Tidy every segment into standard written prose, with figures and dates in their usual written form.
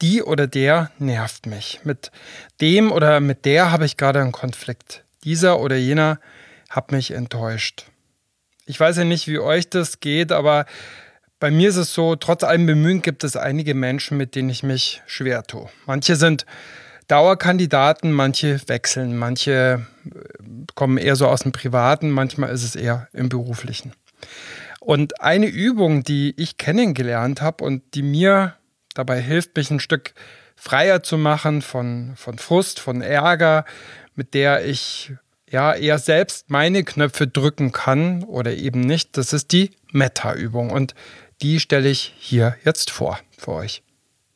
die oder der nervt mich. Mit dem oder mit der habe ich gerade einen Konflikt. Dieser oder jener hat mich enttäuscht. Ich weiß ja nicht, wie euch das geht, aber bei mir ist es so, trotz allem Bemühen gibt es einige Menschen, mit denen ich mich schwer tue. Manche sind Dauerkandidaten, manche wechseln, manche kommen eher so aus dem Privaten, manchmal ist es eher im Beruflichen. Und eine Übung, die ich kennengelernt habe und die mir dabei hilft, mich ein Stück freier zu machen von Frust, von Ärger, mit der ich eher selbst meine Knöpfe drücken kann oder eben nicht, das ist die Metta-Übung. Und die stelle ich hier jetzt vor für euch.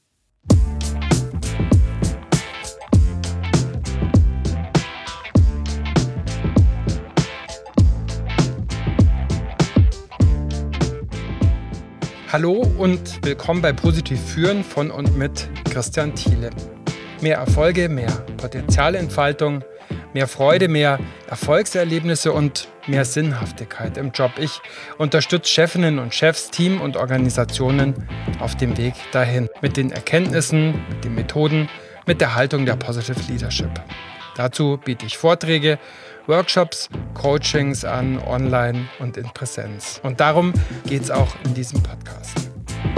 Hallo und willkommen bei Positiv Führen von und mit Christian Thiele. Mehr Erfolge, mehr Potenzialentfaltung, mehr Freude, mehr Erfolgserlebnisse und mehr Sinnhaftigkeit im Job. Ich unterstütze Chefinnen und Chefs, Team und Organisationen auf dem Weg dahin. Mit den Erkenntnissen, mit den Methoden, mit der Haltung der Positive Leadership. Dazu biete ich Vorträge, Workshops, Coachings an, online und in Präsenz. Und darum geht es auch in diesem Podcast.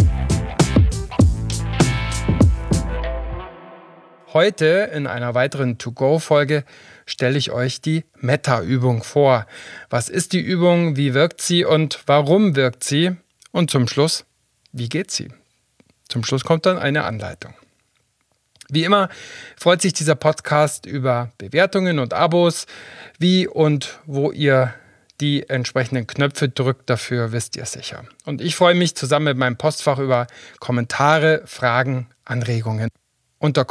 Heute in einer weiteren To-Go-Folge stelle ich euch die Metta-Übung vor. Was ist die Übung, wie wirkt sie und warum wirkt sie? Und zum Schluss, wie geht sie? Zum Schluss kommt dann eine Anleitung. Wie immer freut sich dieser Podcast über Bewertungen und Abos. Wie und wo ihr die entsprechenden Knöpfe drückt, dafür wisst ihr sicher. Und ich freue mich zusammen mit meinem Postfach über Kommentare, Fragen, Anregungen unter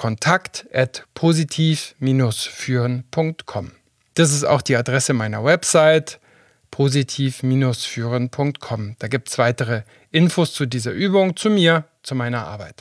kontakt@positiv-führen.com. Das ist auch die Adresse meiner Website, positiv-führen.com. Da gibt es weitere Infos zu dieser Übung, zu mir, zu meiner Arbeit.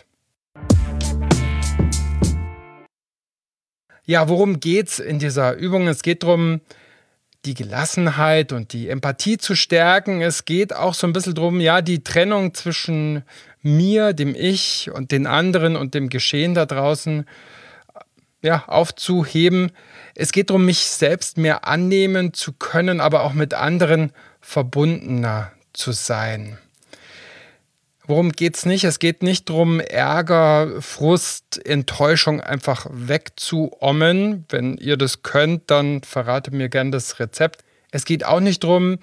Ja, worum geht's in dieser Übung? Es geht darum, die Gelassenheit und die Empathie zu stärken. Es geht auch so ein bisschen darum, die Trennung zwischen mir, dem Ich und den anderen und dem Geschehen da draußen aufzuheben. Es geht darum, mich selbst mehr annehmen zu können, aber auch mit anderen verbundener zu sein. Worum geht's nicht? Es geht nicht darum, Ärger, Frust, Enttäuschung einfach wegzuommen. Wenn ihr das könnt, dann verratet mir gerne das Rezept. Es geht auch nicht darum,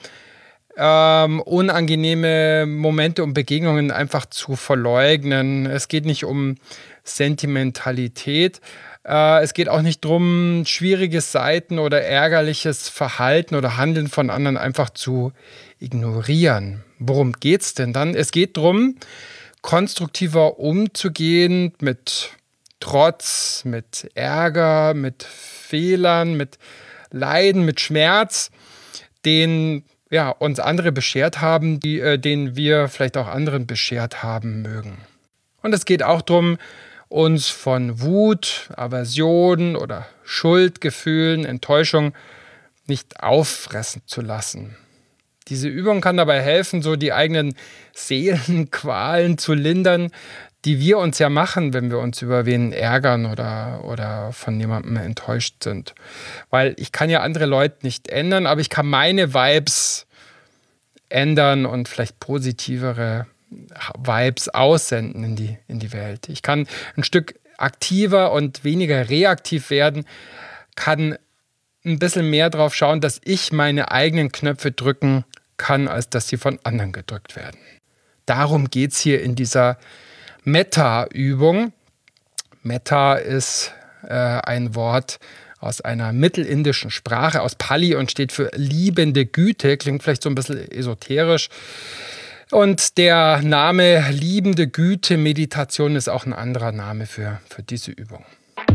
unangenehme Momente und Begegnungen einfach zu verleugnen. Es geht nicht um Sentimentalität. Es geht auch nicht darum, schwierige Seiten oder ärgerliches Verhalten oder Handeln von anderen einfach zu ignorieren. Worum geht's denn dann? Es geht darum, konstruktiver umzugehen mit Trotz, mit Ärger, mit Fehlern, mit Leiden, mit Schmerz, den uns andere beschert haben, den wir vielleicht auch anderen beschert haben mögen. Und es geht auch darum, uns von Wut, Aversion oder Schuldgefühlen, Enttäuschung nicht auffressen zu lassen. Diese Übung kann dabei helfen, so die eigenen Seelenqualen zu lindern, die wir uns ja machen, wenn wir uns über wen ärgern oder von jemandem enttäuscht sind. Weil ich kann ja andere Leute nicht ändern, aber ich kann meine Vibes ändern und vielleicht positivere Vibes aussenden in die Welt. Ich kann ein Stück aktiver und weniger reaktiv werden, kann ein bisschen mehr drauf schauen, dass ich meine eigenen Knöpfe drücken kann, als dass sie von anderen gedrückt werden. Darum geht es hier in dieser Metta-Übung. Metta ist ein Wort aus einer mittelindischen Sprache, aus Pali, und steht für liebende Güte. Klingt vielleicht so ein bisschen esoterisch. Und der Name liebende Güte Meditation ist auch ein anderer Name für diese Übung.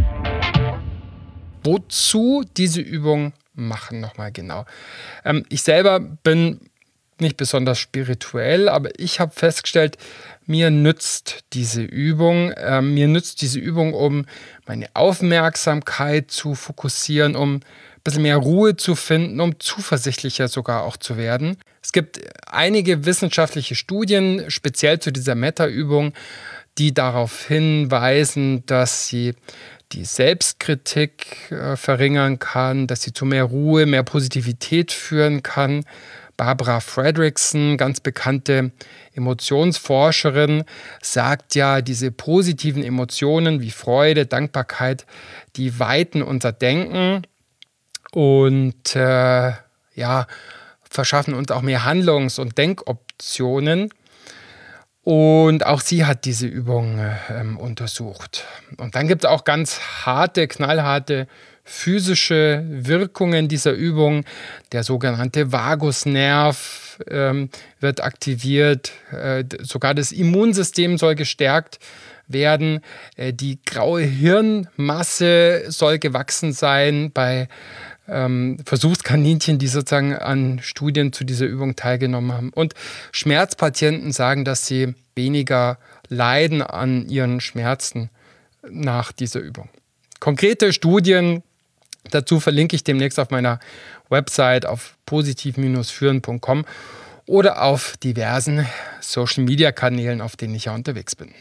Wozu diese Übung machen, nochmal genau. Ich selber bin nicht besonders spirituell, aber ich habe festgestellt, mir nützt diese Übung. Um meine Aufmerksamkeit zu fokussieren, um ein bisschen mehr Ruhe zu finden, um zuversichtlicher sogar auch zu werden. Es gibt einige wissenschaftliche Studien, speziell zu dieser Metta-Übung, die darauf hinweisen, dass sie die Selbstkritik verringern kann, dass sie zu mehr Ruhe, mehr Positivität führen kann. Barbara Fredrickson, ganz bekannte Emotionsforscherin, sagt ja, diese positiven Emotionen wie Freude, Dankbarkeit, die weiten unser Denken und verschaffen uns auch mehr Handlungs- und Denkoptionen. Und auch sie hat diese Übung untersucht. Und dann gibt es auch ganz harte, knallharte physische Wirkungen dieser Übung. Der sogenannte Vagusnerv wird aktiviert. Sogar das Immunsystem soll gestärkt werden. Die graue Hirnmasse soll gewachsen sein bei Versuchskaninchen, die sozusagen an Studien zu dieser Übung teilgenommen haben. Und Schmerzpatienten sagen, dass sie weniger leiden an ihren Schmerzen nach dieser Übung. Konkrete Studien dazu verlinke ich demnächst auf meiner Website auf positiv-führen.com oder auf diversen Social-Media-Kanälen, auf denen ich ja unterwegs bin.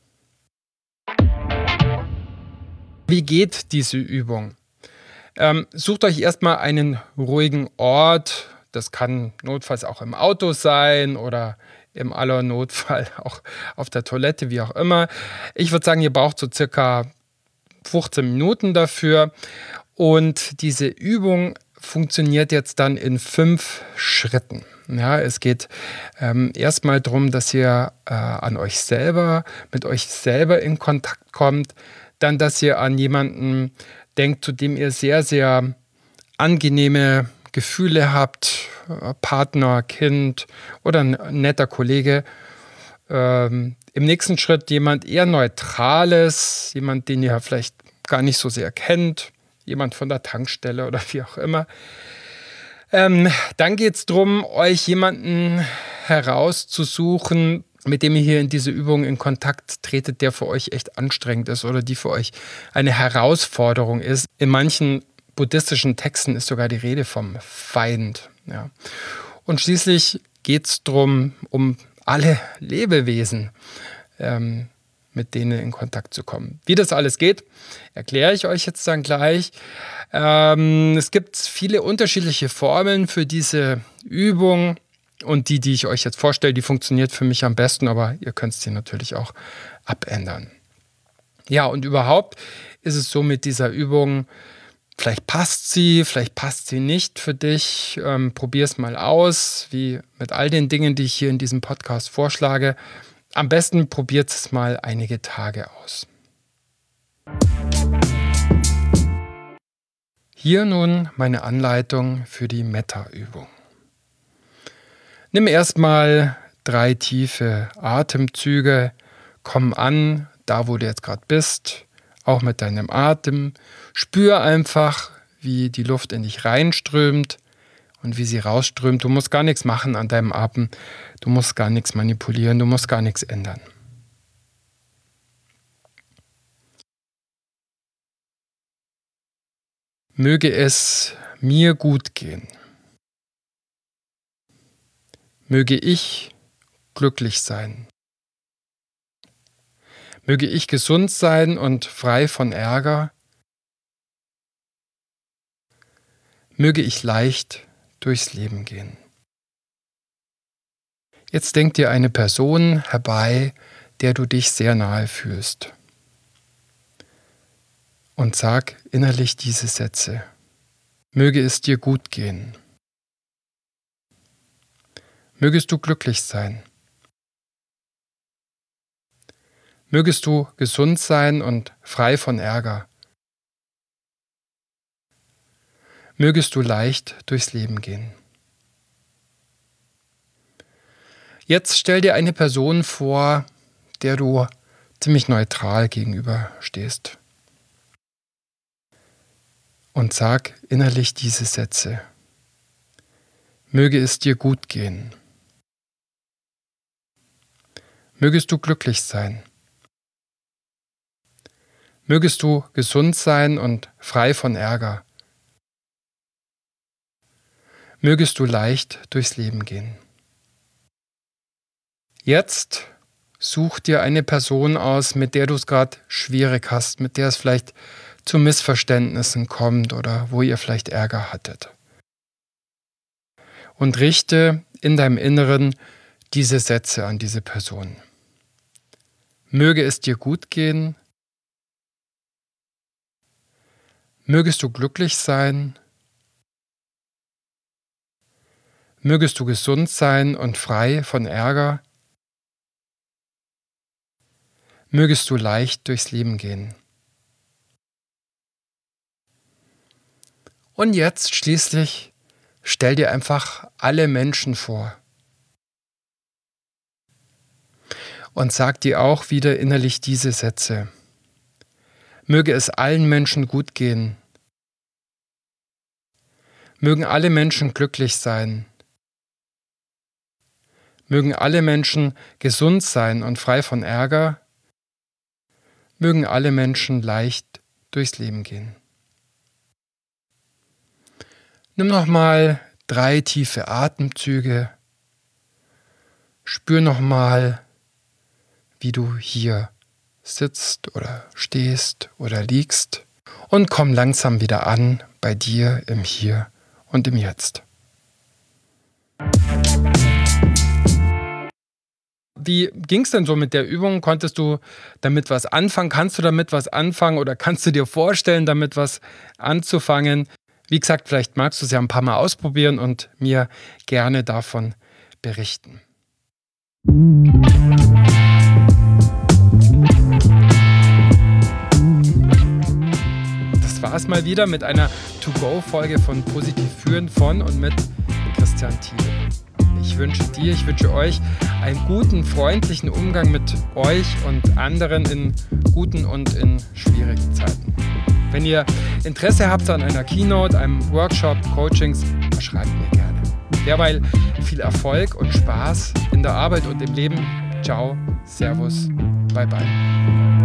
Wie geht diese Übung? Sucht euch erstmal einen ruhigen Ort. Das kann notfalls auch im Auto sein oder im Allernotfall auch auf der Toilette, wie auch immer. Ich würde sagen, ihr braucht so circa 15 Minuten dafür. Und diese Übung funktioniert jetzt dann in 5 Schritten. Ja, es geht erstmal darum, dass ihr mit euch selber in Kontakt kommt. Dann, dass ihr an jemanden denkt, zu dem ihr sehr, sehr angenehme Gefühle habt, Partner, Kind oder ein netter Kollege. Im nächsten Schritt jemand eher Neutrales, jemand, den ihr vielleicht gar nicht so sehr kennt, jemand von der Tankstelle oder wie auch immer. Dann geht es darum, euch jemanden herauszusuchen, mit dem ihr hier in diese Übung in Kontakt tretet, der für euch echt anstrengend ist oder die für euch eine Herausforderung ist. In manchen buddhistischen Texten ist sogar die Rede vom Feind. Ja. Und schließlich geht es darum, um alle Lebewesen, mit denen in Kontakt zu kommen. Wie das alles geht, erkläre ich euch jetzt dann gleich. Es gibt viele unterschiedliche Formeln für diese Übung. Und die ich euch jetzt vorstelle, die funktioniert für mich am besten, aber ihr könnt sie natürlich auch abändern. Ja, und überhaupt ist es so mit dieser Übung, vielleicht passt sie nicht für dich. Probier es mal aus, wie mit all den Dingen, die ich hier in diesem Podcast vorschlage. Am besten probiert es mal einige Tage aus. Hier nun meine Anleitung für die Metta-Übung. Nimm erstmal 3 tiefe Atemzüge, komm an, da wo du jetzt gerade bist, auch mit deinem Atem. Spür einfach, wie die Luft in dich reinströmt und wie sie rausströmt. Du musst gar nichts machen an deinem Atem, du musst gar nichts manipulieren, du musst gar nichts ändern. Möge es mir gut gehen. Möge ich glücklich sein. Möge ich gesund sein und frei von Ärger. Möge ich leicht durchs Leben gehen. Jetzt denk dir eine Person herbei, der du dich sehr nahe fühlst. Und sag innerlich diese Sätze. Möge es dir gut gehen. Mögest du glücklich sein. Mögest du gesund sein und frei von Ärger. Mögest du leicht durchs Leben gehen. Jetzt stell dir eine Person vor, der du ziemlich neutral gegenüber stehst. Und sag innerlich diese Sätze. Möge es dir gut gehen. Mögest du glücklich sein. Mögest du gesund sein und frei von Ärger. Mögest du leicht durchs Leben gehen. Jetzt Such dir eine Person aus, mit der du es gerade schwierig hast, mit der es vielleicht zu Missverständnissen kommt oder wo ihr vielleicht Ärger hattet. Und richte in deinem Inneren diese Sätze an diese Person. Möge es dir gut gehen. Mögest du glücklich sein. Mögest du gesund sein und frei von Ärger. Mögest du leicht durchs Leben gehen. Und jetzt schließlich stell dir einfach alle Menschen vor. Und sag dir auch wieder innerlich diese Sätze. Möge es allen Menschen gut gehen. Mögen alle Menschen glücklich sein. Mögen alle Menschen gesund sein und frei von Ärger. Mögen alle Menschen leicht durchs Leben gehen. Nimm nochmal 3 tiefe Atemzüge. Spür nochmal, wie du hier sitzt oder stehst oder liegst und komm langsam wieder an bei dir im Hier und im Jetzt. Wie ging es denn so mit der Übung? Konntest du damit was anfangen? Kannst du damit was anfangen oder kannst du dir vorstellen, damit was anzufangen? Wie gesagt, vielleicht magst du es ja ein paar Mal ausprobieren und mir gerne davon berichten. Das war es mal wieder mit einer To-Go-Folge von Positiv Führen von und mit Christian Thiele. Ich wünsche euch einen guten, freundlichen Umgang mit euch und anderen in guten und in schwierigen Zeiten. Wenn ihr Interesse habt an einer Keynote, einem Workshop, Coachings, schreibt mir gerne. Derweil viel Erfolg und Spaß in der Arbeit und im Leben. Ciao, Servus, bye bye.